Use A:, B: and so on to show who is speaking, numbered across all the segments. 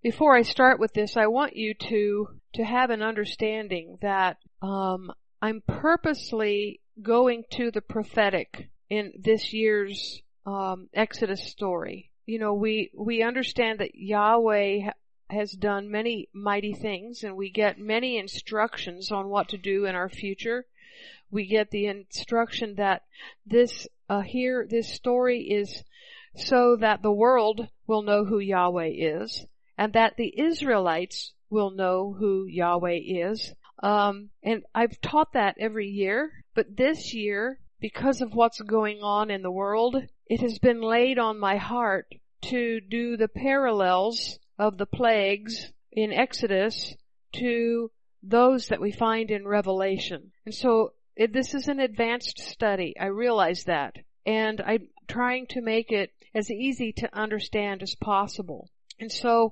A: before I start with this, I want you to have an understanding that I'm purposely going to the prophetic in this year's Exodus story. You know, we understand that Yahweh has done many mighty things, and we get many instructions on what to do in our future. We get the instruction that this story is so that the world will know who Yahweh is, and that the Israelites will know who Yahweh is. And I've taught that every year, but this year, because of what's going on in the world, it has been laid on my heart to do the parallels of the plagues in Exodus to those that we find in Revelation. And so this is an advanced study. I realize that. And I'm trying to make it as easy to understand as possible. And so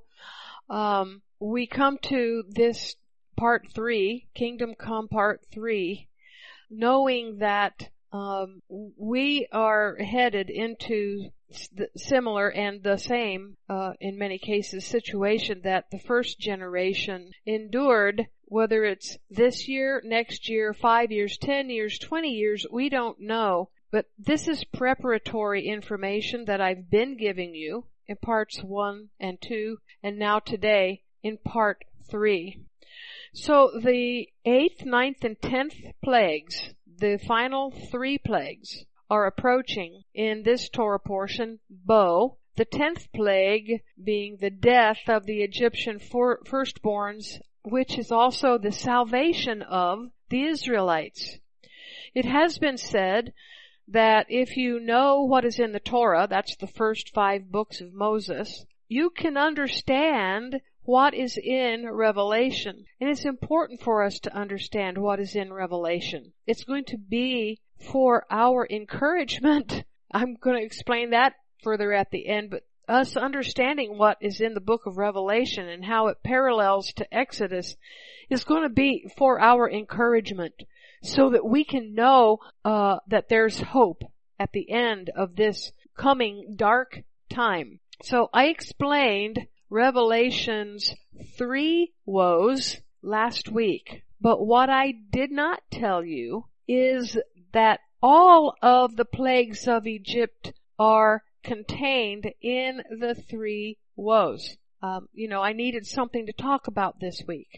A: we come to this part 3, Kingdom Come part 3, knowing that we are headed into the similar and the same, in many cases, situation that the first generation endured, whether it's this year, next year, 5 years, 10 years, 20 years, we don't know. But this is preparatory information that I've been giving you in parts 1 and 2, and now today in part 3. So the 8th, 9th, and 10th plagues, the final 3 plagues, are approaching in this Torah portion, Bo. The 10th plague being the death of the Egyptian firstborns, which is also the salvation of the Israelites. It has been said that if you know what is in the Torah, that's the first 5 books of Moses, you can understand what is in Revelation. And it's important for us to understand what is in Revelation. It's going to be for our encouragement. I'm going to explain that further at the end, but us understanding what is in the book of Revelation and how it parallels to Exodus is going to be for our encouragement, so that we can know that there's hope at the end of this coming dark time. So I explained Revelation's 3 woes last week, but what I did not tell you is that all of the plagues of Egypt are contained in the 3 woes. I needed something to talk about this week.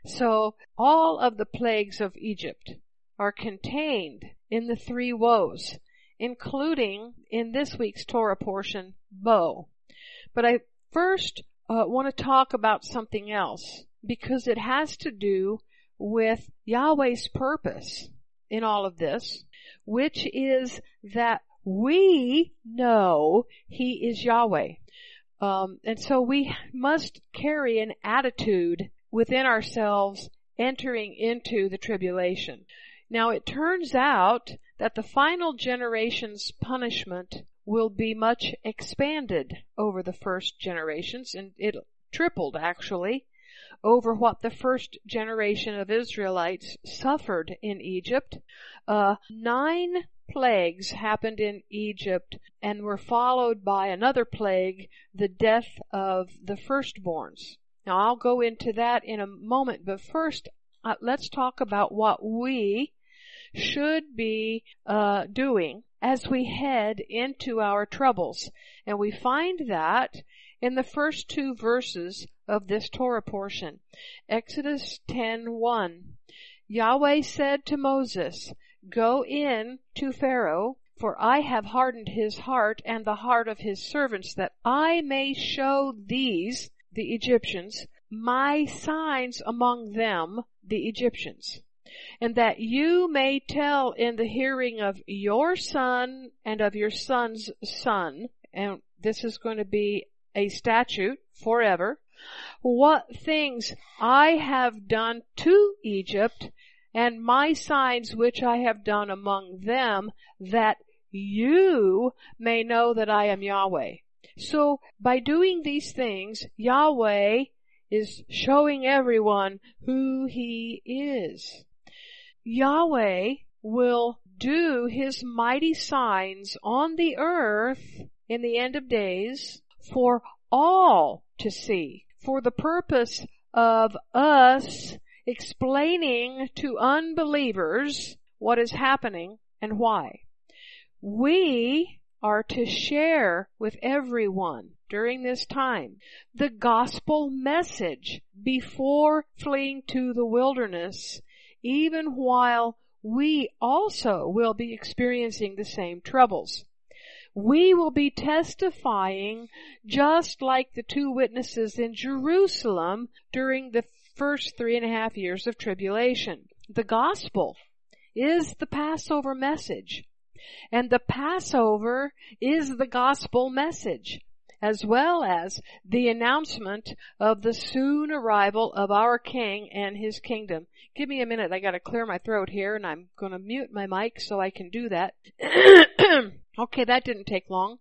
A: So all of the plagues of Egypt are contained in the 3 woes, including in this week's Torah portion, Bo. But I first want to talk about something else, because it has to do with Yahweh's purpose in all of this, which is that we know He is Yahweh. And so we must carry an attitude within ourselves entering into the tribulation. Now, it turns out that the final generation's punishment will be much expanded over the first generations, and it tripled, actually, over what the first generation of Israelites suffered in Egypt. 9 plagues happened in Egypt and were followed by another plague, the death of the firstborns. Now, I'll go into that in a moment, but first, let's talk about what we should be doing as we head into our troubles. And we find that in the first 2 verses of this Torah portion. Exodus 10:1. Yahweh said to Moses, "Go in to Pharaoh, for I have hardened his heart and the heart of his servants, that I may show these, the Egyptians, my signs among them, the Egyptians, and that you may tell in the hearing of your son and of your son's son," and this is going to be a statute forever, "what things I have done to Egypt, and my signs which I have done among them, that you may know that I am Yahweh." So by doing these things, Yahweh is showing everyone who He is. Yahweh will do His mighty signs on the earth in the end of days for all to see. for the purpose of us explaining to unbelievers what is happening and why. We are to share with everyone during this time the gospel message before fleeing to the wilderness, even while we also will be experiencing the same troubles. We will be testifying just like the two witnesses in Jerusalem during the first 3.5 years of tribulation. The gospel is the Passover message, and the Passover is the gospel message, as well as the announcement of the soon arrival of our King and His kingdom. Give me a minute, I gotta clear my throat here, and I'm gonna mute my mic so I can do that. Okay, that didn't take long.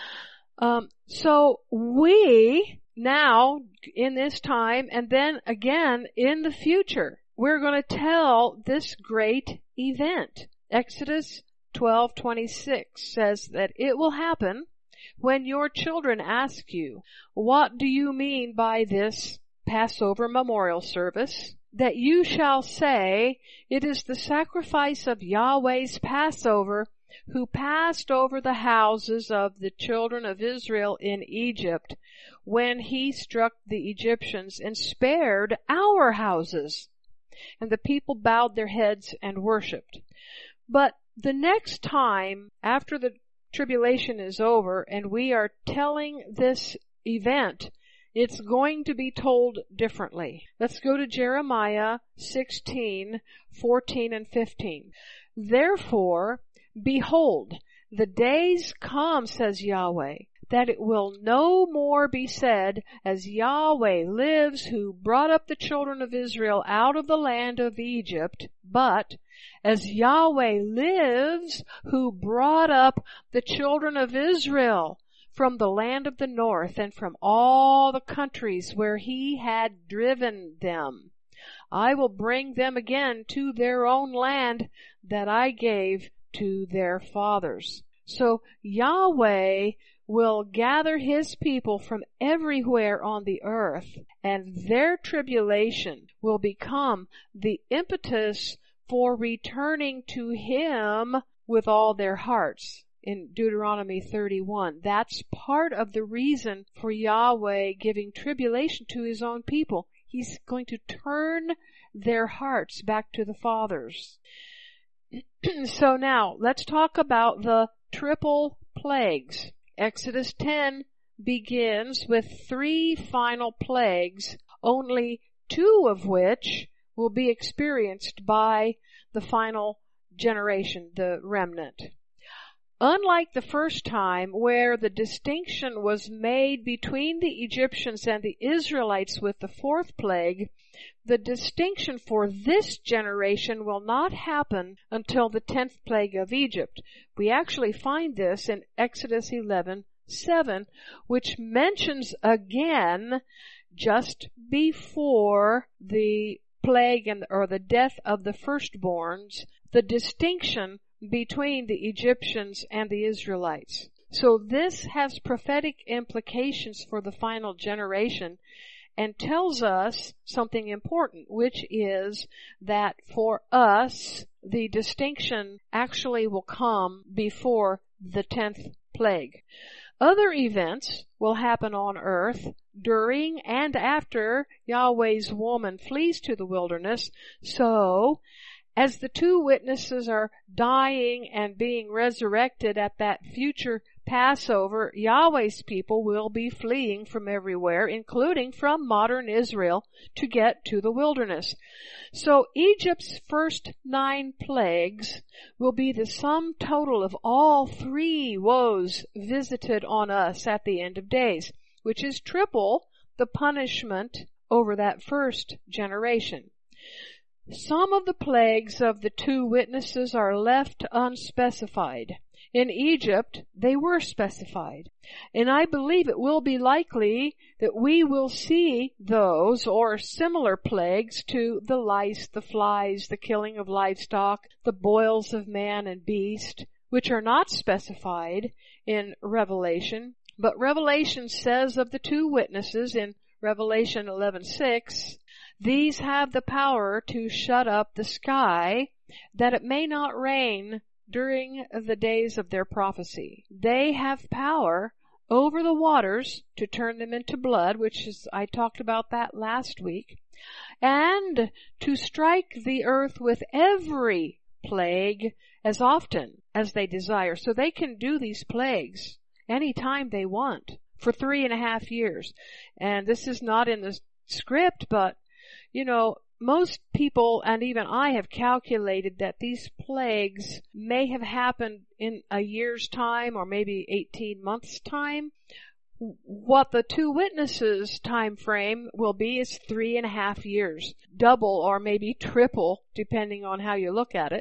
A: So we now, in this time, and then again in the future, we're going to tell this great event. Exodus 12:26 says that it will happen when your children ask you, "What do you mean by this Passover memorial service?" that you shall say, "It is the sacrifice of Yahweh's Passover, who passed over the houses of the children of Israel in Egypt when He struck the Egyptians and spared our houses." And the people bowed their heads and worshipped. But the next time, after the tribulation is over and we are telling this event, it's going to be told differently. Let's go to Jeremiah 16:14 and 15. "Therefore, behold, the days come, says Yahweh, that it will no more be said, as Yahweh lives, who brought up the children of Israel out of the land of Egypt, but as Yahweh lives, who brought up the children of Israel from the land of the north and from all the countries where He had driven them. I will bring them again to their own land that I gave to their fathers." So Yahweh will gather His people from everywhere on the earth, and their tribulation will become the impetus for returning to Him with all their hearts. In Deuteronomy 31, that's part of the reason for Yahweh giving tribulation to His own people. He's going to turn their hearts back to the fathers. So now, let's talk about the triple plagues. Exodus 10 begins with 3 final plagues, only 2 of which will be experienced by the final generation, the remnant. Unlike the first time, where the distinction was made between the Egyptians and the Israelites with the 4th plague, the distinction for this generation will not happen until the 10th plague of Egypt. We actually find this in Exodus 11:7, which mentions again, just before the plague or the death of the firstborns, the distinction between the Egyptians and the Israelites. So this has prophetic implications for the final generation and tells us something important, which is that for us, the distinction actually will come before the 10th plague. Other events will happen on earth during and after Yahweh's woman flees to the wilderness. So, as the 2 witnesses are dying and being resurrected at that future Passover, Yahweh's people will be fleeing from everywhere, including from modern Israel, to get to the wilderness. So Egypt's first 9 plagues will be the sum total of all 3 woes visited on us at the end of days, which is triple the punishment over that first generation. Some of the plagues of the 2 witnesses are left unspecified. In Egypt, they were specified. And I believe it will be likely that we will see those or similar plagues to the lice, the flies, the killing of livestock, the boils of man and beast, which are not specified in Revelation. But Revelation says of the 2 witnesses in Revelation 11:6, these have the power to shut up the sky, that it may not rain during the days of their prophecy. They have power over the waters to turn them into blood, I talked about that last week, and to strike the earth with every plague as often as they desire. So they can do these plagues anytime they want for 3.5 years. And this is not in the script, but, most people, and even I, have calculated that these plagues may have happened in a year's time or maybe 18 months' time. What the two witnesses time frame will be is 3.5 years, double or maybe triple, depending on how you look at it.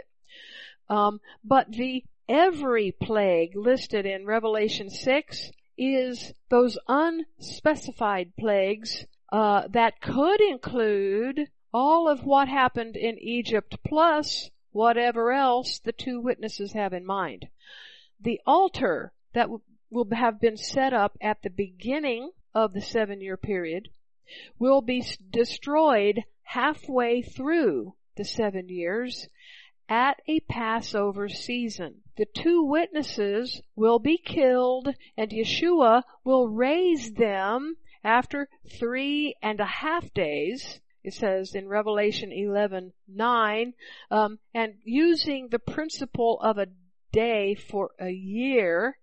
A: But the every plague listed in Revelation 6 is those unspecified plagues that could include all of what happened in Egypt plus whatever else the two witnesses have in mind. The altar that will have been set up at the beginning of the 7-year period will be destroyed halfway through the 7 years at a Passover season. The two witnesses will be killed, and Yeshua will raise them after 3.5 days. It says in Revelation 11:9, and using the principle of a day for a year,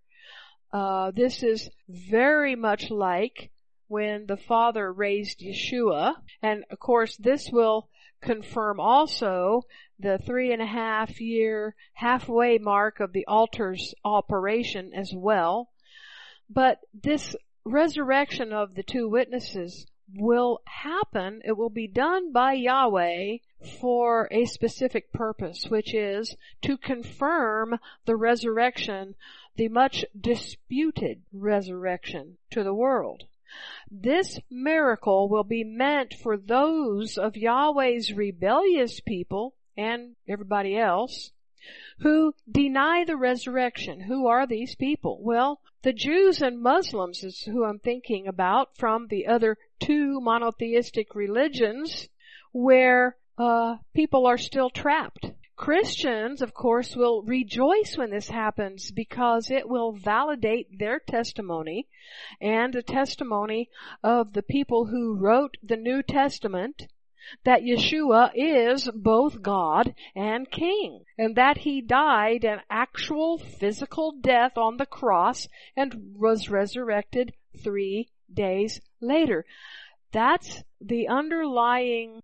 A: this is very much like when the Father raised Yeshua. And of course, this will confirm also the 3.5 year halfway mark of the altar's operation as well. But this resurrection of the two witnesses will happen. It will be done by Yahweh for a specific purpose, which is to confirm the resurrection, the much disputed resurrection to the world. This miracle will be meant for those of Yahweh's rebellious people and everybody else who deny the resurrection. Who are these people? Well, the Jews and Muslims is who I'm thinking about from the other two monotheistic religions where people are still trapped. Christians, of course, will rejoice when this happens because it will validate their testimony and the testimony of the people who wrote the New Testament, that Yeshua is both God and King, and that He died an actual physical death on the cross and was resurrected 3 days later. That's the underlying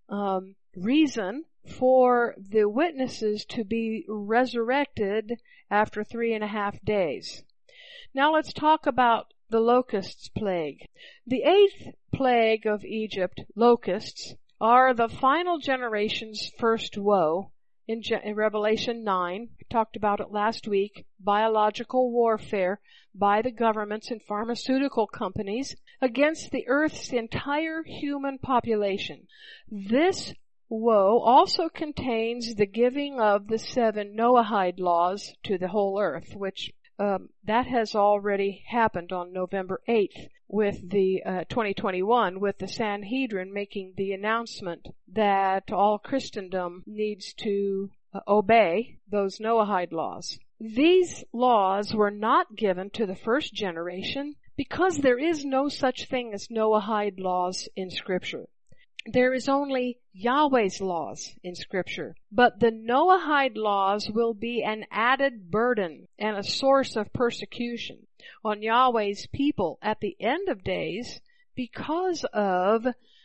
A: reason for the witnesses to be resurrected after 3.5 days. Now let's talk about the locusts plague. The 8th plague of Egypt, locusts, are the final generation's first woe in Revelation 9. We talked about it last week. Biological warfare by the governments and pharmaceutical companies against the earth's entire human population. This woe also contains the giving of the 7 Noahide laws to the whole earth, which that has already happened on November 8th with the 2021, with the Sanhedrin making the announcement that all Christendom needs to obey those Noahide laws. These laws were not given to the first generation because there is no such thing as Noahide laws in Scripture. There is only Yahweh's laws in Scripture. But the Noahide laws will be an added burden and a source of persecution on Yahweh's people at the end of days because of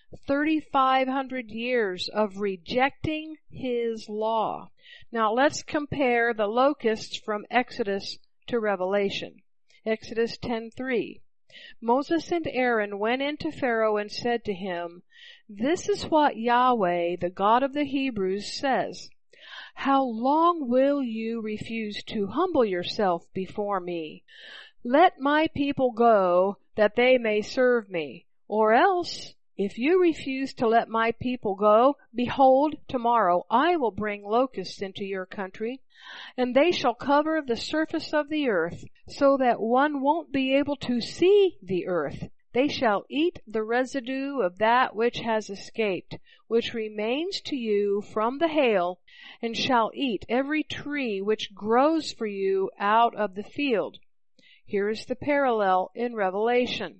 A: 3,500 years of rejecting His law. Now let's compare the locusts from Exodus to Revelation. Exodus 10:3. Moses and Aaron went into Pharaoh and said to him, "This is what Yahweh, the God of the Hebrews, says. How long will you refuse to humble yourself before me? Let my people go, that they may serve me. Or else, if you refuse to let my people go, behold, tomorrow I will bring locusts into your country, and they shall cover the surface of the earth, so that one won't be able to see the earth. They shall eat the residue of that which has escaped, which remains to you from the hail, and shall eat every tree which grows for you out of the field. Here is the parallel in Revelation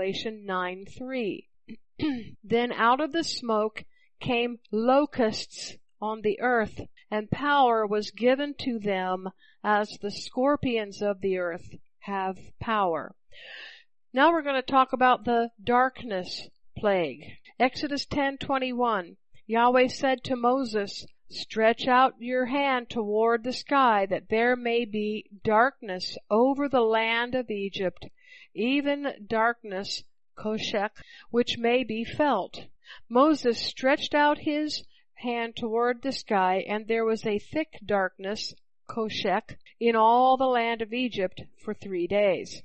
A: 9:3. Then out of the smoke came locusts on the earth, and power was given to them as the scorpions of the earth have power. Now we're going to talk about the darkness plague. Exodus 10:21. Yahweh said to Moses, "Stretch out your hand toward the sky, that there may be darkness over the land of Egypt, even darkness, koshek, which may be felt." Moses stretched out his hand toward the sky, and there was a thick darkness, koshek, in all the land of Egypt for 3 days.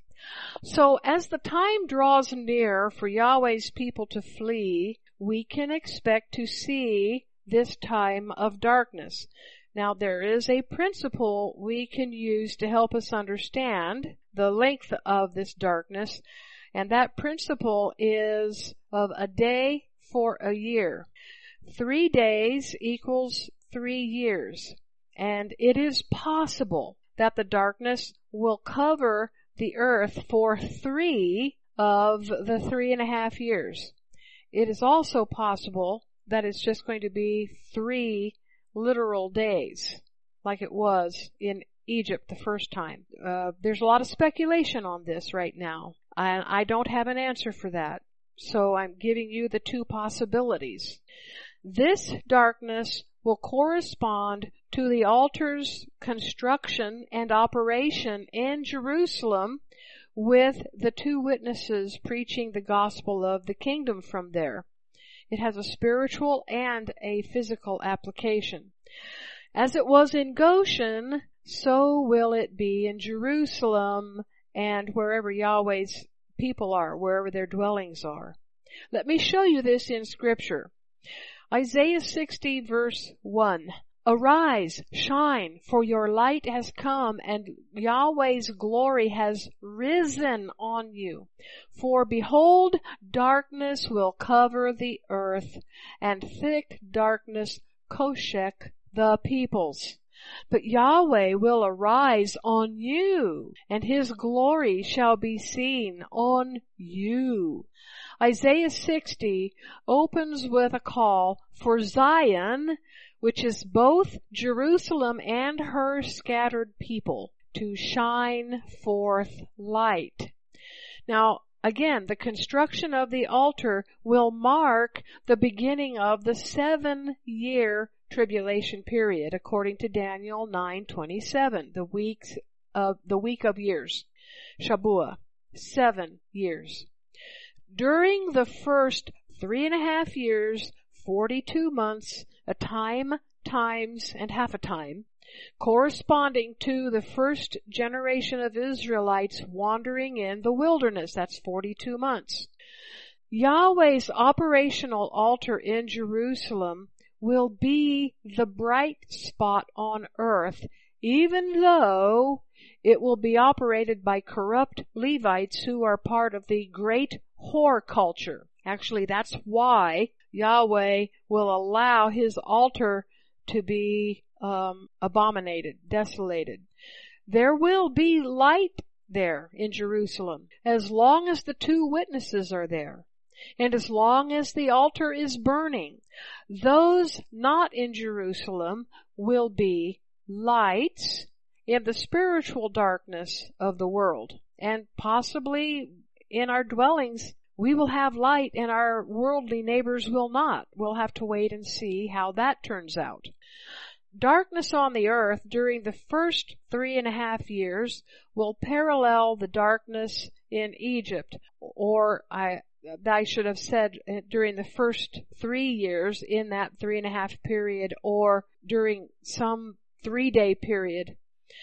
A: So as the time draws near for Yahweh's people to flee, we can expect to see this time of darkness. Now there is a principle we can use to help us understand the length of this darkness, and that principle is of a day for a year. 3 days equals 3 years, and it is possible that the darkness will cover the earth for 3 of the 3.5 years. It is also possible that it's just going to be 3 literal days, like it was in Egypt the first time. There's a lot of speculation on this right now, and I don't have an answer for that. So I'm giving you the 2 possibilities. This darkness will correspond to the altar's construction and operation in Jerusalem, with the 2 witnesses preaching the gospel of the kingdom from there. It has a spiritual and a physical application. As it was in Goshen, so will it be in Jerusalem and wherever Yahweh's people are, wherever their dwellings are. Let me show you this in Scripture. Isaiah 60 verse 1. Arise, shine, for your light has come, and Yahweh's glory has risen on you. For behold, darkness will cover the earth, and thick darkness koshek the peoples. But Yahweh will arise on you, and his glory shall be seen on you. Isaiah 60 opens with a call for Zion, which is both Jerusalem and her scattered people, to shine forth light. Now, again, the construction of the altar will mark the beginning of the 7-year tribulation period, according to Daniel 9:27, the week of years, Shabuah, 7 years. During the first 3.5 years, 42 months, a time, times, and half a time, corresponding to the first generation of Israelites wandering in the wilderness. That's 42 months. Yahweh's operational altar in Jerusalem will be the bright spot on earth, even though it will be operated by corrupt Levites who are part of the great whore culture. Actually, that's why Yahweh will allow his altar to be abominated, desolated. There will be light there in Jerusalem as long as the 2 witnesses are there, and as long as the altar is burning. Those not in Jerusalem will be lights in the spiritual darkness of the world, and possibly in our dwellings we will have light and our worldly neighbors will not. We'll have to wait and see how that turns out. Darkness on the earth during the first 3.5 years will parallel the darkness in Egypt, or I should have said during the first 3 years in that 3.5 period, or during some 3-day period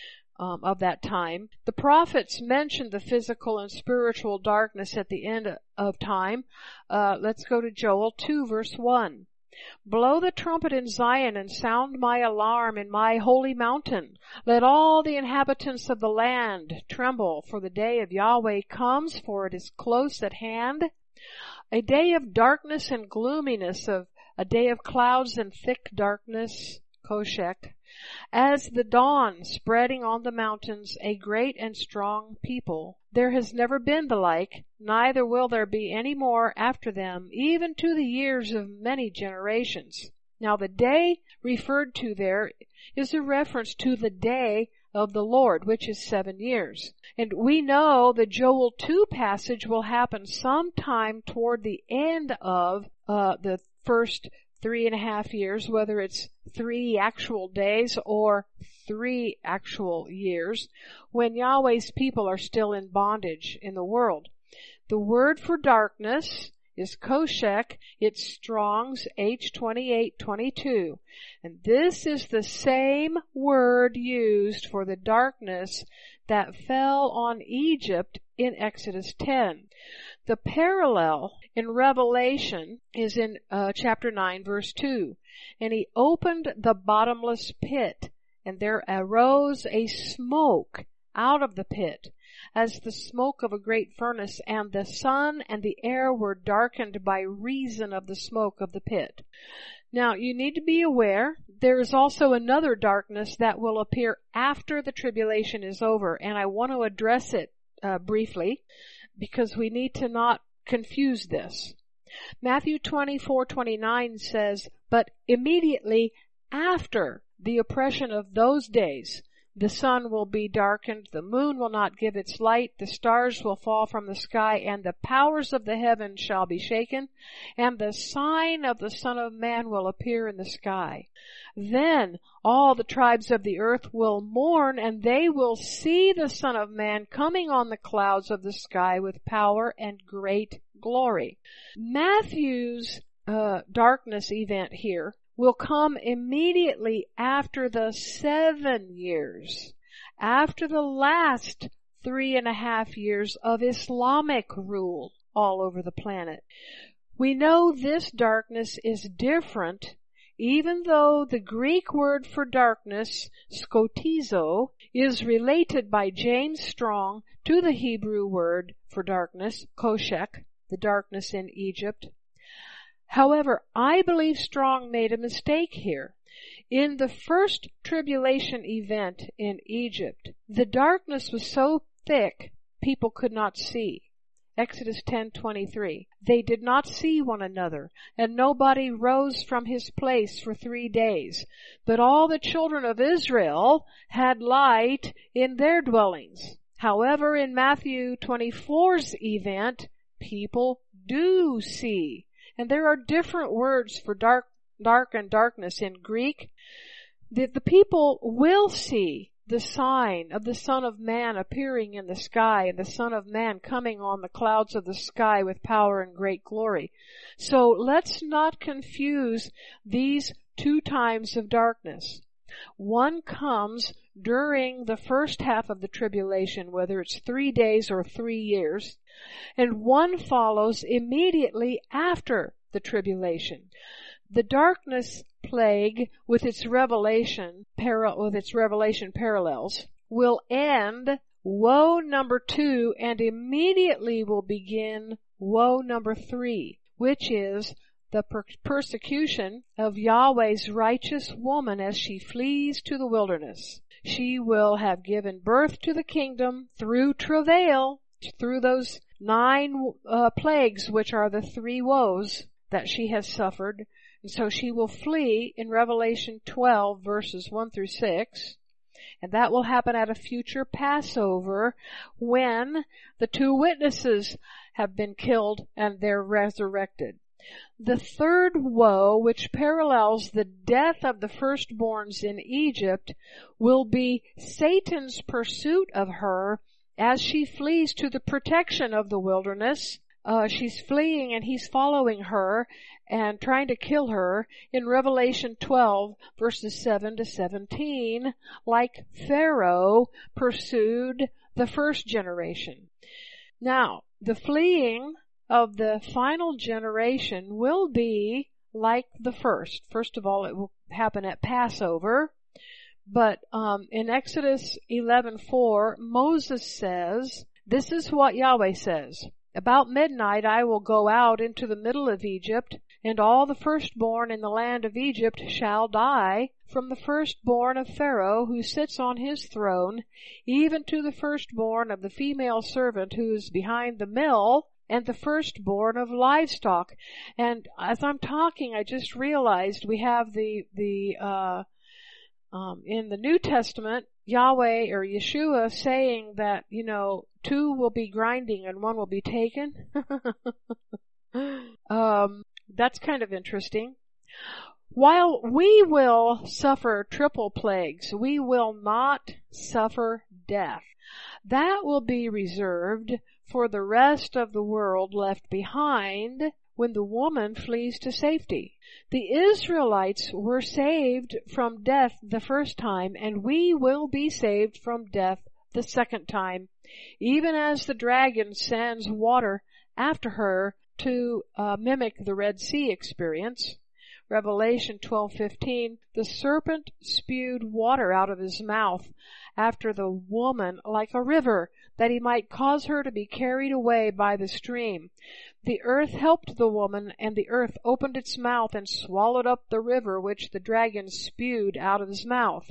A: of that time. The prophets mentioned the physical and spiritual darkness at the end of time. Let's go to Joel 2 verse 1. Blow the trumpet in Zion and sound my alarm in my holy mountain. Let all the inhabitants of the land tremble, for the day of Yahweh comes, for it is close at hand. A day of darkness and gloominess, of a day of clouds and thick darkness, Koshek. As the dawn spreading on the mountains, a great and strong people. There has never been the like, neither will there be any more after them, even to the years of many generations. Now the day referred to there is a reference to the day of the Lord, which is 7 years. And we know the Joel 2 passage will happen sometime toward the end of the first 3.5 years, whether it's 3 actual days or 3 actual years, when Yahweh's people are still in bondage in the world. The word for darkness is Koshek. It's Strong's H2822. And this is the same word used for the darkness that fell on Egypt in Exodus 10. The parallel in Revelation is in chapter 9, verse 2. And he opened the bottomless pit, and there arose a smoke out of the pit, as the smoke of a great furnace, and the sun and the air were darkened by reason of the smoke of the pit. Now, you need to be aware, there is also another darkness that will appear after the tribulation is over, and I want to address it briefly, because we need to not confuse this. Matthew 24:29 says, "But immediately after the oppression of those days, the sun will be darkened, the moon will not give its light, the stars will fall from the sky, and the powers of the heavens shall be shaken, and the sign of the Son of Man will appear in the sky. Then all the tribes of the earth will mourn, and they will see the Son of Man coming on the clouds of the sky with power and great glory." Matthew's darkness event here will come immediately after the 7 years, after the last 3.5 years of Islamic rule all over the planet. We know this darkness is different, even though the Greek word for darkness, skotizo, is related by James Strong to the Hebrew word for darkness, koshek, the darkness in Egypt. However, I believe Strong made a mistake here. In the first tribulation event in Egypt, the darkness was so thick people could not see. Exodus 10:23. They did not see one another, and nobody rose from his place for 3 days. But all the children of Israel had light in their dwellings. However, in Matthew 24's event, people do see. And there are different words for dark and darkness in Greek. The people will see the sign of the Son of Man appearing in the sky, and the Son of Man coming on the clouds of the sky with power and great glory. So let's not confuse these 2 times of darkness. One comes during the first half of the tribulation, whether it's 3 days or 3 years, and one follows immediately after the tribulation. The darkness plague, with its revelation parallels, will end woe number 2, and immediately will begin woe number 3, which is the persecution of Yahweh's righteous woman as she flees to the wilderness. She will have given birth to the kingdom through travail, through those 9 plagues, which are the 3 woes that she has suffered. And so she will flee in Revelation 12, verses 1 through 6. And that will happen at a future Passover when the 2 witnesses have been killed and they're resurrected. The third woe, which parallels the death of the firstborns in Egypt, will be Satan's pursuit of her as she flees to the protection of the wilderness. She's fleeing and he's following her and trying to kill her in Revelation 12, verses 7 to 17, like Pharaoh pursued the first generation. Now, the fleeing of the final generation will be like the first. First of all, it will happen at Passover. But in Exodus 11:4, Moses says, this is what Yahweh says. About midnight I will go out into the middle of Egypt, and all the firstborn in the land of Egypt shall die, from the firstborn of Pharaoh who sits on his throne, even to the firstborn of the female servant who is behind the mill, and the firstborn of livestock. And as I'm talking, I just realized we have in the New Testament, Yahweh or Yeshua saying that, two will be grinding and one will be taken. That's kind of interesting. While we will suffer triple plagues, we will not suffer death. That will be reserved for the rest of the world left behind when the woman flees to safety. The Israelites were saved from death the first time, and we will be saved from death the second time, even as the dragon sends water after her to mimic the Red Sea experience. Revelation 12:15, the serpent spewed water out of his mouth after the woman like a river, that he might cause her to be carried away by the stream. The earth helped the woman, and the earth opened its mouth and swallowed up the river which the dragon spewed out of his mouth.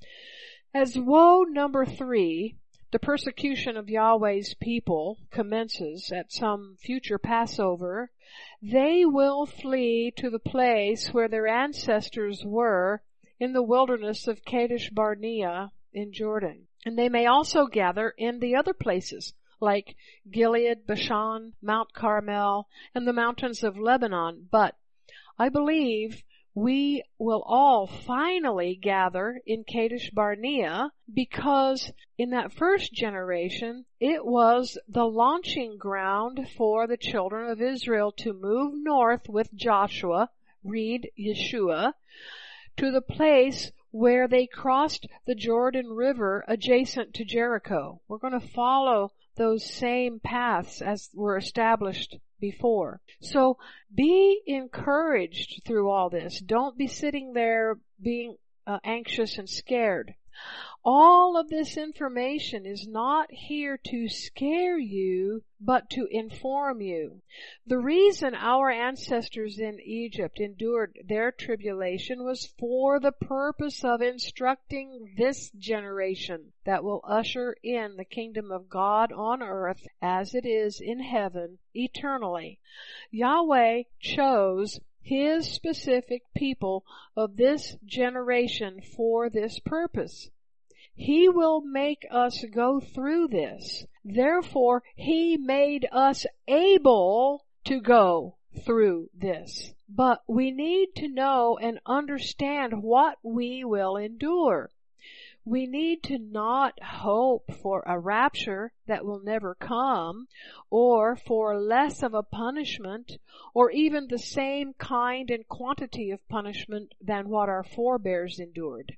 A: As woe number 3, the persecution of Yahweh's people, commences at some future Passover, they will flee to the place where their ancestors were in the wilderness of Kadesh Barnea in Jordan. And they may also gather in the other places, like Gilead, Bashan, Mount Carmel, and the mountains of Lebanon. But I believe we will all finally gather in Kadesh Barnea, because in that first generation, it was the launching ground for the children of Israel to move north with Joshua, read Yeshua, to the place where they crossed the Jordan River adjacent to Jericho. We're going to follow those same paths as were established before. So be encouraged through all this. Don't be sitting there being anxious and scared. All of this information is not here to scare you, but to inform you. The reason our ancestors in Egypt endured their tribulation was for the purpose of instructing this generation that will usher in the kingdom of God on earth as it is in heaven eternally. Yahweh chose His specific people of this generation for this purpose. He will make us go through this. Therefore, He made us able to go through this. But we need to know and understand what we will endure. We need to not hope for a rapture that will never come, or for less of a punishment, or even the same kind and quantity of punishment than what our forebears endured.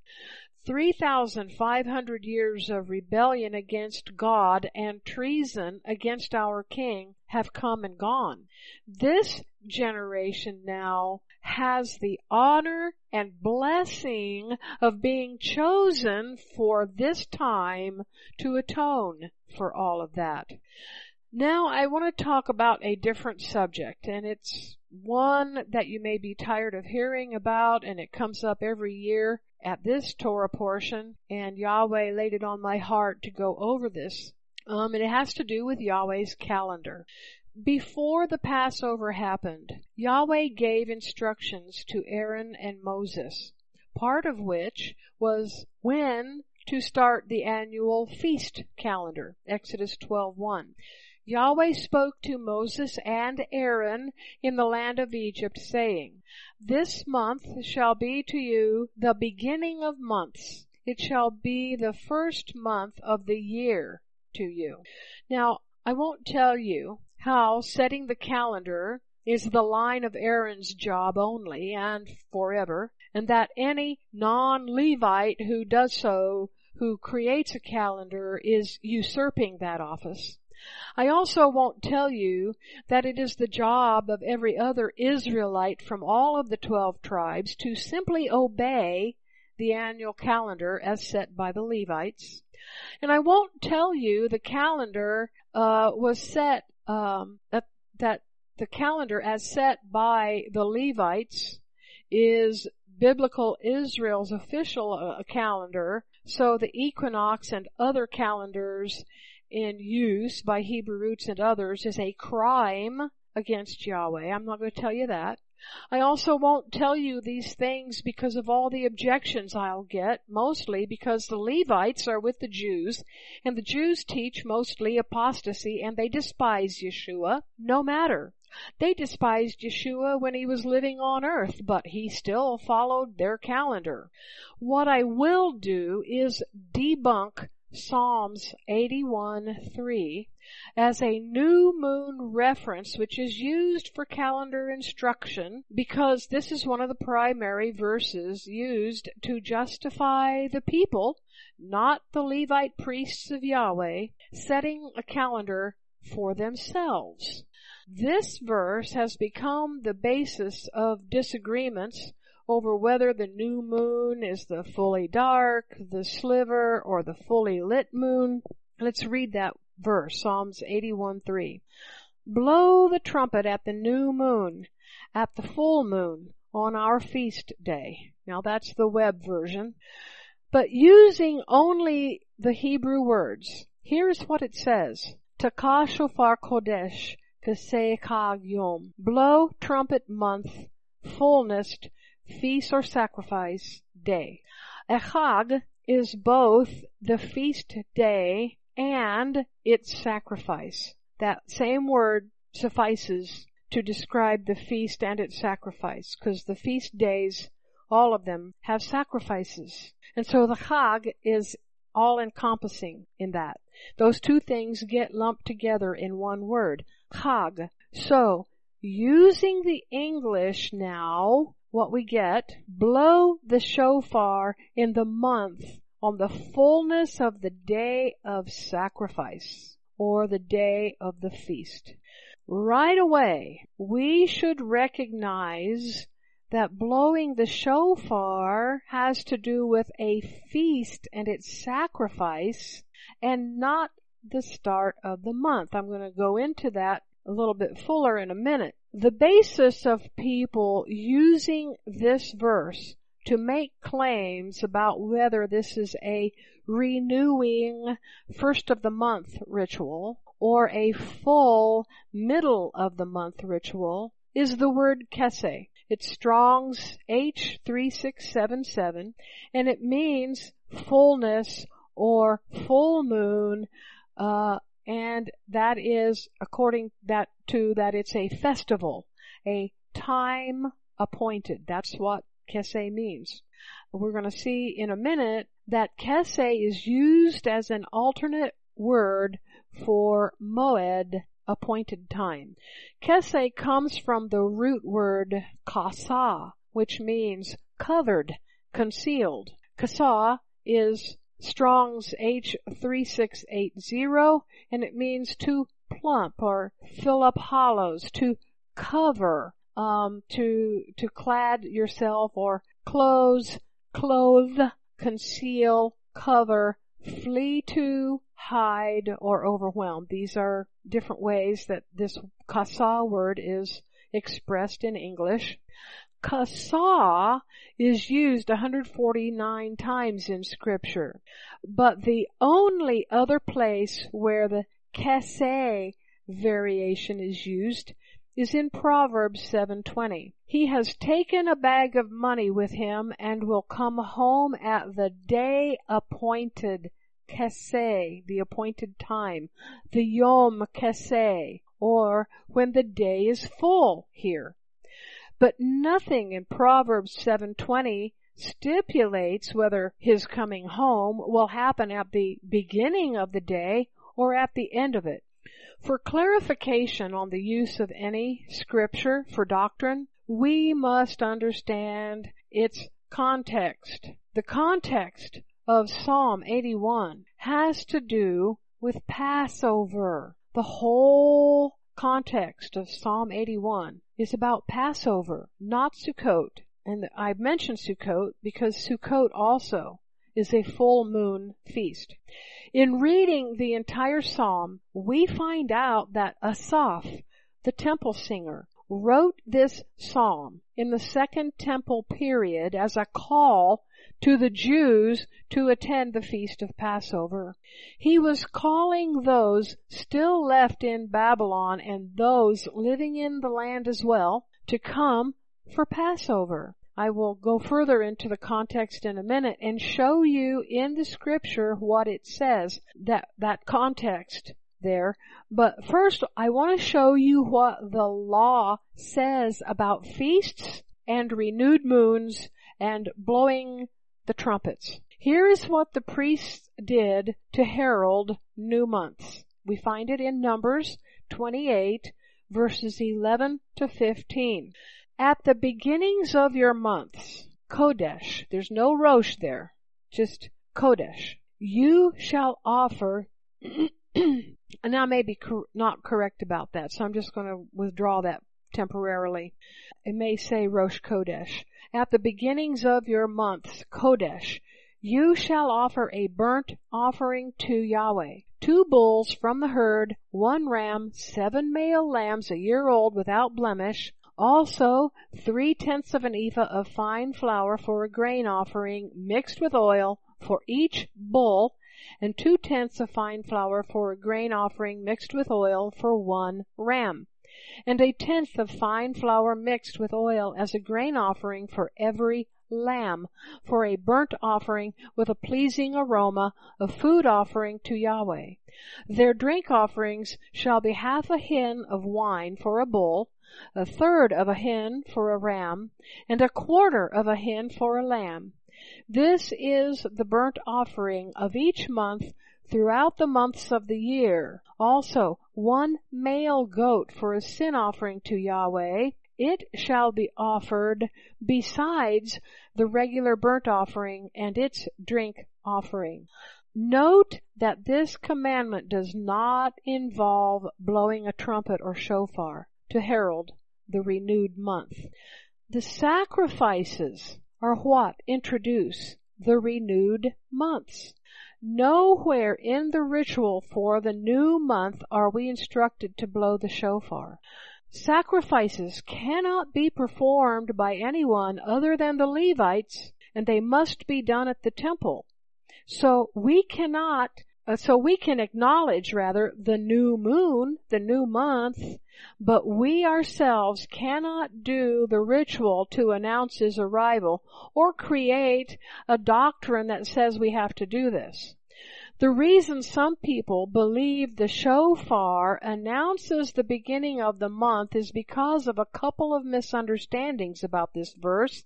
A: 3,500 years of rebellion against God and treason against our King have come and gone. This generation now has the honor and blessing of being chosen for this time to atone for all of that. Now I want to talk about a different subject, and it's one that you may be tired of hearing about, and it comes up every year at this Torah portion, and Yahweh laid it on my heart to go over this. And it has to do with Yahweh's calendar. Before the Passover happened, Yahweh gave instructions to Aaron and Moses, part of which was when to start the annual feast calendar, Exodus 12:1. Yahweh spoke to Moses and Aaron in the land of Egypt, saying, "This month shall be to you the beginning of months. It shall be the first month of the year to you." Now, I won't tell you how setting the calendar is the line of Aaron's job only and forever, and that any non-Levite who does so, who creates a calendar, is usurping that office. I also won't tell you that it is the job of every other Israelite from all of the 12 tribes to simply obey the annual calendar as set by the Levites. And I won't tell you the calendar was set, that the calendar as set by the Levites is biblical Israel's official calendar, so the equinox and other calendars in use by Hebrew Roots and others is a crime against Yahweh. I'm not going to tell you that. I also won't tell you these things because of all the objections I'll get, mostly because the Levites are with the Jews, and the Jews teach mostly apostasy, and they despise Yeshua, no matter. They despised Yeshua when he was living on earth, but he still followed their calendar. What I will do is debunk Psalms 81:3 as a new moon reference which is used for calendar instruction, because this is one of the primary verses used to justify the people, not the Levite priests of Yahweh, setting a calendar for themselves. This verse has become the basis of disagreements over whether the new moon is the fully dark, the sliver, or the fully lit moon. Let's read that verse, Psalms 81:3. Blow the trumpet at the new moon, at the full moon, on our feast day. Now that's the web version. But using only the Hebrew words, here's what it says. Taka shofar kodesh, kaseh chag yom. Blow trumpet month, fullness, feast or sacrifice day. A chag is both the feast day and its sacrifice. That same word suffices to describe the feast and its sacrifice, because the feast days, all of them, have sacrifices. And so the chag is all-encompassing in that. Those two things get lumped together in one word, chag. So, using the English now, what we get, blow the shofar in the month on the fullness of the day of sacrifice, or the day of the feast. Right away, we should recognize that blowing the shofar has to do with a feast and its sacrifice, and not the start of the month. I'm going to go into that a little bit fuller in a minute. The basis of people using this verse to make claims about whether this is a renewing first of the month ritual or a full middle of the month ritual is the word keseh. It's Strong's H3677, and it means fullness or full moon, and that is, according that it's a festival, a time appointed. That's what keseh means. We're going to see in a minute that keseh is used as an alternate word for moed, appointed time. Keseh comes from the root word kasa, which means covered, concealed. Kasa is Strong's H3680, and it means to plump or fill up hollows, to cover, to clad yourself or clothe, conceal, cover, flee to, hide, or overwhelm. These are different ways that this kasa word is expressed in English. Kasa is used 149 times in Scripture, but the only other place where the keseh variation is used is in Proverbs 7:20. He has taken a bag of money with him and will come home at the day appointed, keseh, the appointed time, the yom keseh, or when the day is full here. But nothing in Proverbs 7:20 stipulates whether his coming home will happen at the beginning of the day or at the end of it. For clarification on the use of any scripture for doctrine, we must understand its context. The context of Psalm 81 has to do with Passover. The whole context of Psalm 81 is about Passover, not Sukkot. And I mention Sukkot because Sukkot also is a full moon feast. In reading the entire psalm, we find out that Asaph, the temple singer, wrote this psalm in the Second Temple period as a call to the Jews to attend the feast of Passover. He was calling those still left in Babylon and those living in the land as well to come for Passover. I will go further into the context in a minute and show you in the scripture what it says, that context there. But first, I want to show you what the law says about feasts and renewed moons and blowing the trumpets. Here is what the priests did to herald new months. We find it in Numbers 28, verses 11 to 15. At the beginnings of your months, Kodesh, there's no Rosh there, just Kodesh, you shall offer, and I may be not correct about that, so I'm just going to withdraw that temporarily. It may say Rosh Kodesh. At the beginnings of your months, Kodesh, you shall offer a burnt offering to Yahweh, 2 bulls from the herd, 1 ram, 7 male lambs a year old without blemish, also 3/10 of an ephah of fine flour for a grain offering mixed with oil for each bull, and 2/10 of fine flour for a grain offering mixed with oil for 1 ram, and 1/10 of fine flour mixed with oil as a grain offering for every lamb, for a burnt offering with a pleasing aroma, a food offering to Yahweh. Their drink offerings shall be 1/2 a hin of wine for a bull, 1/3 of a hin for a ram, and 1/4 of a hin for a lamb. This is the burnt offering of each month throughout the months of the year. Also 1 male goat for a sin offering to Yahweh. It shall be offered besides the regular burnt offering and its drink offering. Note that this commandment does not involve blowing a trumpet or shofar to herald the renewed month. The sacrifices are what introduce the renewed months. Nowhere in the ritual for the new month are we instructed to blow the shofar. Sacrifices cannot be performed by anyone other than the Levites, and they must be done at the temple. So we can acknowledge the new moon, the new month, but we ourselves cannot do the ritual to announce his arrival or create a doctrine that says we have to do this. The reason some people believe the shofar announces the beginning of the month is because of a couple of misunderstandings about this verse.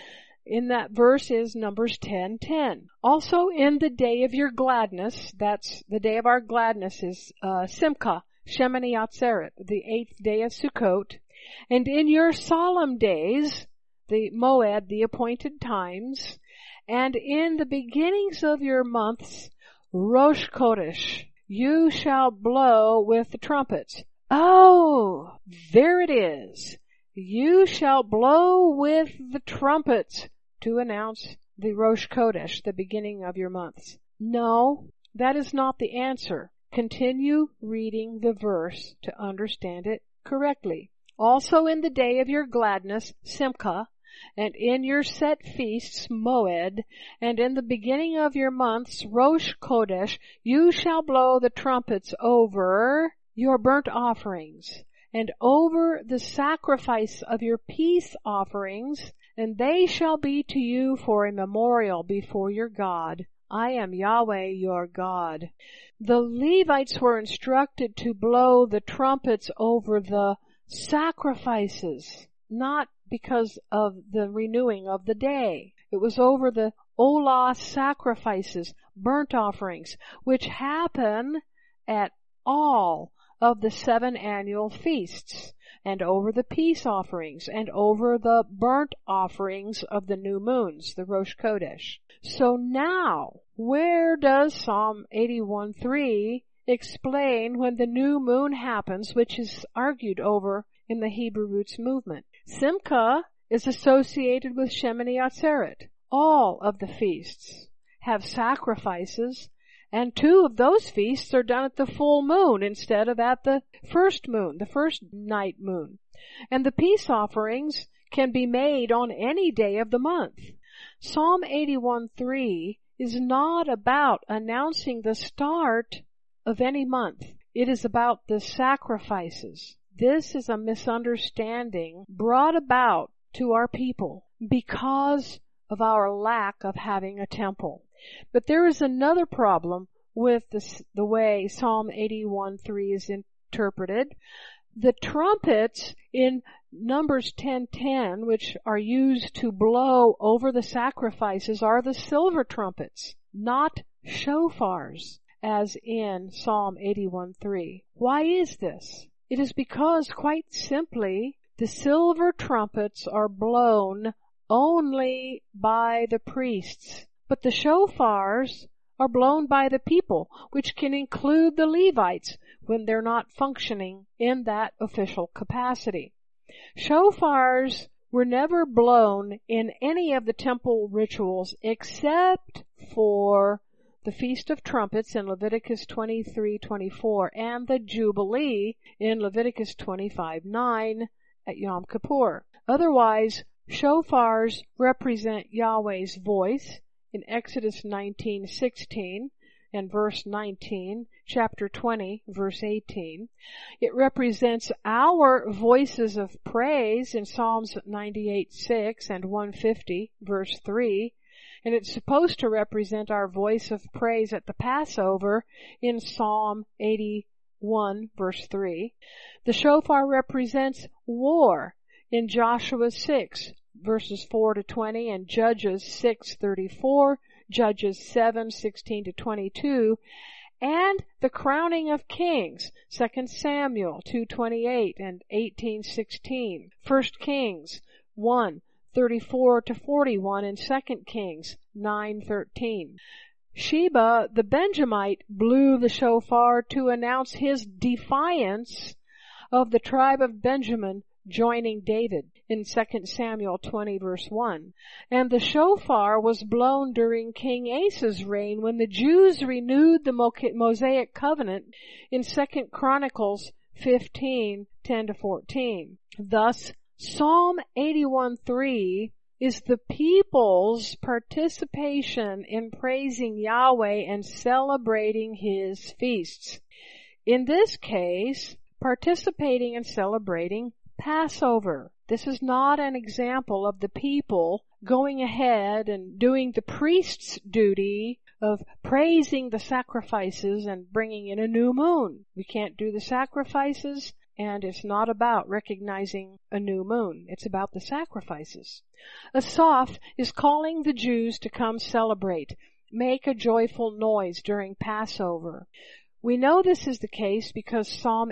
A: In that verse is Numbers 10:10. Also in the day of your gladness, that's the day of our gladness is Simcha, Shemini Atzeret, the 8th day of Sukkot. And in your solemn days, the Moed, the appointed times, and in the beginnings of your months, Rosh Chodesh, you shall blow with the trumpets. Oh, there it is. You shall blow with the trumpets to announce the Rosh Chodesh, the beginning of your months. No, that is not the answer. Continue reading the verse to understand it correctly. Also in the day of your gladness, Simcha, and in your set feasts, Moed, and in the beginning of your months, Rosh Chodesh, you shall blow the trumpets over your burnt offerings, and over the sacrifice of your peace offerings, and they shall be to you for a memorial before your God. I am Yahweh your God. The Levites were instructed to blow the trumpets over the sacrifices, not because of the renewing of the day. It was over the Olah sacrifices, burnt offerings, which happen at all of the 7 annual feasts, and over the peace offerings, and over the burnt offerings of the new moons, the Rosh Chodesh. So now, where does Psalm 81:3 explain when the new moon happens, which is argued over in the Hebrew Roots movement. Simcha is associated with Shemini Atzeret. All of the feasts have sacrifices, and 2 of those feasts are done at the full moon instead of at the first moon, the first night moon. And the peace offerings can be made on any day of the month. Psalm 81:3 is not about announcing the start of any month. It is about the sacrifices. This is a misunderstanding brought about to our people because of our lack of having a temple. But there is another problem with the way Psalm 81:3 is interpreted. The trumpets in Numbers 10:10, which are used to blow over the sacrifices, are the silver trumpets, not shofars, as in Psalm 81:3. Why is this? It is because, quite simply, the silver trumpets are blown only by the priests, but the shofars are blown by the people, which can include the Levites when they're not functioning in that official capacity. Shofars were never blown in any of the temple rituals except for the Feast of Trumpets in Leviticus 23:24 and the Jubilee in Leviticus 25:9 at Yom Kippur. Otherwise, shofars represent Yahweh's voice in Exodus 19:16 and verse 19, chapter 20, verse 18. It represents our voices of praise in Psalms 98:6 and 150, verse 3. And it's supposed to represent our voice of praise at the Passover in Psalm 81, verse 3. The shofar represents war in Joshua 6, verses 4-20, and Judges 6:34, Judges 7:16-22, and the crowning of kings, 2 Samuel 2:28 and 18:16, 1 Kings 1:34-41, and 2 Kings 9:13. Sheba the Benjamite blew the shofar to announce his defiance of the tribe of Benjamin joining David in 2 Samuel 20 verse 1. And the shofar was blown during King Asa's reign when the Jews renewed the Mosaic covenant in 2 Chronicles 15:10-14. Thus, Psalm 81:3 is the people's participation in praising Yahweh and celebrating His feasts. In this case, participating and celebrating Passover. This is not an example of the people going ahead and doing the priest's duty of praising the sacrifices and bringing in a new moon. We can't do the sacrifices, and it's not about recognizing a new moon. It's about the sacrifices. Asaph is calling the Jews to come celebrate, make a joyful noise during Passover. We know this is the case because Psalm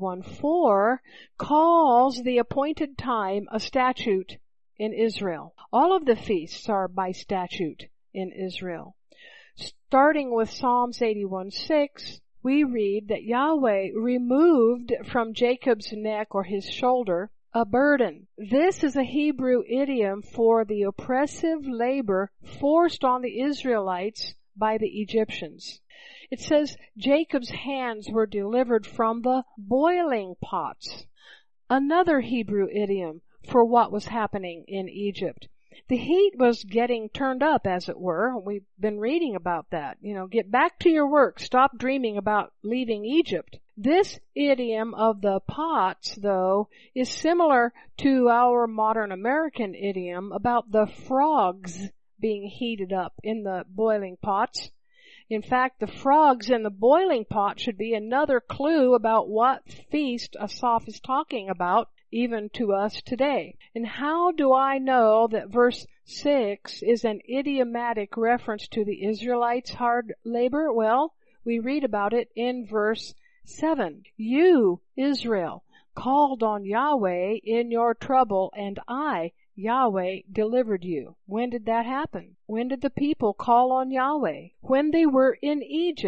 A: 81:4 calls the appointed time a statute in Israel. All of the feasts are by statute in Israel. Starting with Psalms 81:6, we read that Yahweh removed from Jacob's neck or his shoulder a burden. This is a Hebrew idiom for the oppressive labor forced on the Israelites by the Egyptians. It says Jacob's hands were delivered from the boiling pots. Another Hebrew idiom for what was happening in Egypt. The heat was getting turned up, as it were. We've been reading about that. Get back to your work. Stop dreaming about leaving Egypt. This idiom of the pots, though, is similar to our modern American idiom about the frogs being heated up in the boiling pots. In fact, the frogs in the boiling pot should be another clue about what feast Asaph is talking about, even to us today. And how do I know that verse 6 is an idiomatic reference to the Israelites' hard labor? Well, we read about it in verse 7. You, Israel, called on Yahweh in your trouble, and I, Yahweh, delivered you. When did that happen? When did the people call on Yahweh? When they were in Egypt.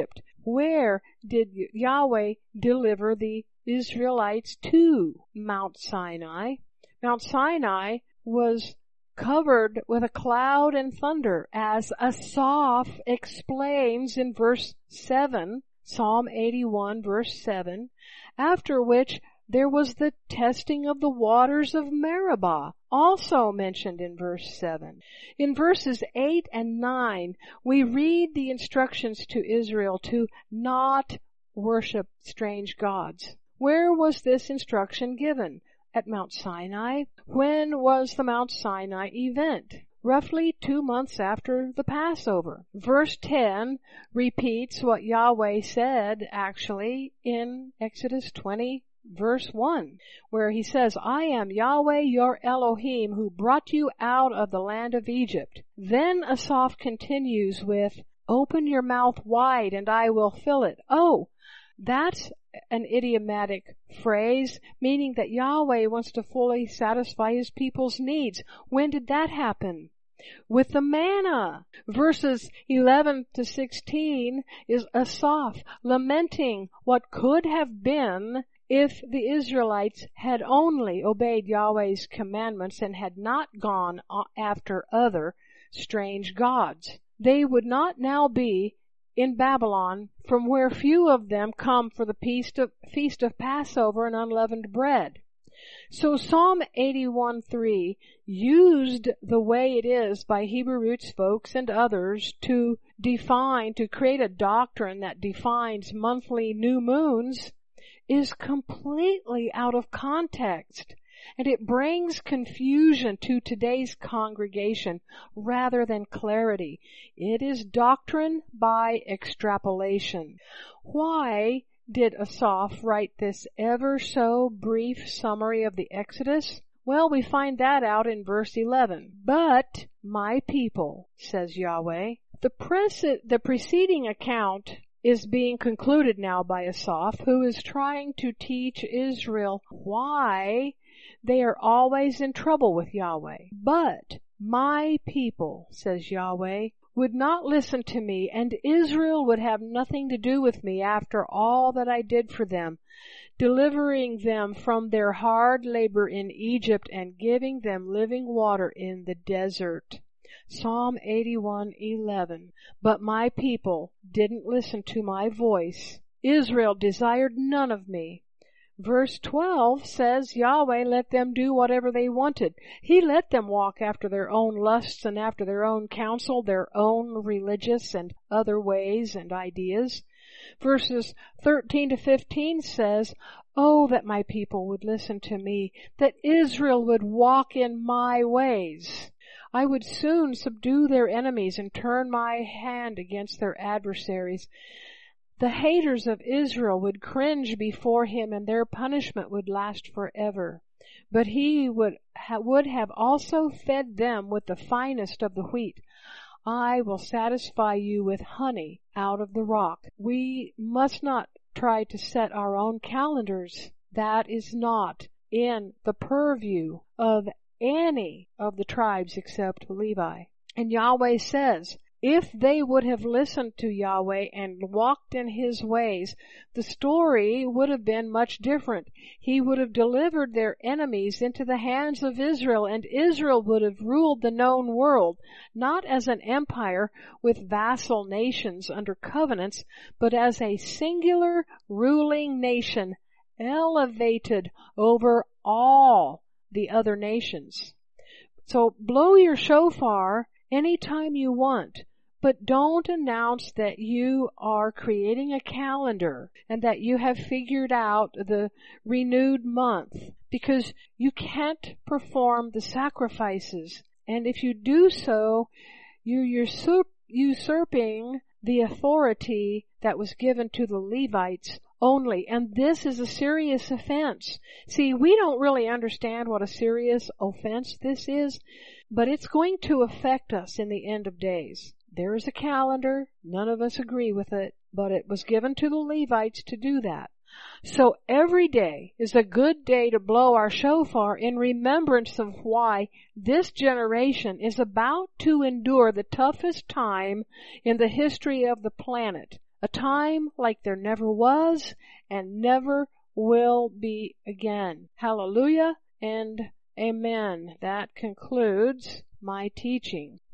A: Where did Yahweh deliver the Israelites to? Mount Sinai. Mount Sinai was covered with a cloud and thunder, as Asaph explains in verse 7, Psalm 81 verse 7, after which there was the testing of the waters of Meribah, also mentioned in verse 7. In verses 8 and 9, we read the instructions to Israel to not worship strange gods. Where was this instruction given? At Mount Sinai. When was the Mount Sinai event? Roughly 2 months after the Passover. Verse 10 repeats what Yahweh said, actually, in Exodus 20, verse 1, where he says, I am Yahweh your Elohim, who brought you out of the land of Egypt. Then Asaph continues with, open your mouth wide and I will fill it. Oh, that's an idiomatic phrase, meaning that Yahweh wants to fully satisfy his people's needs. When did that happen? With the manna. Verses 11 to 16 is Asaph lamenting what could have been if the Israelites had only obeyed Yahweh's commandments and had not gone after other strange gods. They would not now be in Babylon, from where few of them come for the feast of Passover and unleavened bread. So Psalm 81:3 used the way it is by Hebrew roots folks and others to create a doctrine that defines monthly new moons is completely out of context. And it brings confusion to today's congregation rather than clarity. It is doctrine by extrapolation. Why did Asaph write this ever so brief summary of the Exodus? Well, we find that out in verse 11. But my people, says Yahweh. The preceding account is being concluded now by Asaph, who is trying to teach Israel why they are always in trouble with Yahweh. But my people, says Yahweh, would not listen to me, and Israel would have nothing to do with me after all that I did for them, delivering them from their hard labor in Egypt and giving them living water in the desert. Psalm 81:11. But my people didn't listen to my voice. Israel desired none of me. Verse 12 says Yahweh let them do whatever they wanted. He let them walk after their own lusts and after their own counsel, their own religious and other ways and ideas. Verses 13 to 15 says, oh, that my people would listen to me, that Israel would walk in my ways. I would soon subdue their enemies and turn my hand against their adversaries. The haters of Israel would cringe before him, and their punishment would last forever. But he would have also fed them with the finest of the wheat. I will satisfy you with honey out of the rock. We must not try to set our own calendars. That is not in the purview of any of the tribes except Levi. And Yahweh says, if they would have listened to Yahweh and walked in his ways, the story would have been much different. He would have delivered their enemies into the hands of Israel, and Israel would have ruled the known world, not as an empire with vassal nations under covenants, but as a singular ruling nation, elevated over all the other nations. So blow your shofar anytime you want, but don't announce that you are creating a calendar and that you have figured out the renewed month, because you can't perform the sacrifices. And if you do so, you're usurping the authority that was given to the Levites only. And this is a serious offense. See, we don't really understand what a serious offense this is, but it's going to affect us in the end of days. There is a calendar. None of us agree with it, but it was given to the Levites to do that. So every day is a good day to blow our shofar in remembrance of why this generation is about to endure the toughest time in the history of the planet A time like there never was and never will be again. Hallelujah and amen. That concludes my teaching.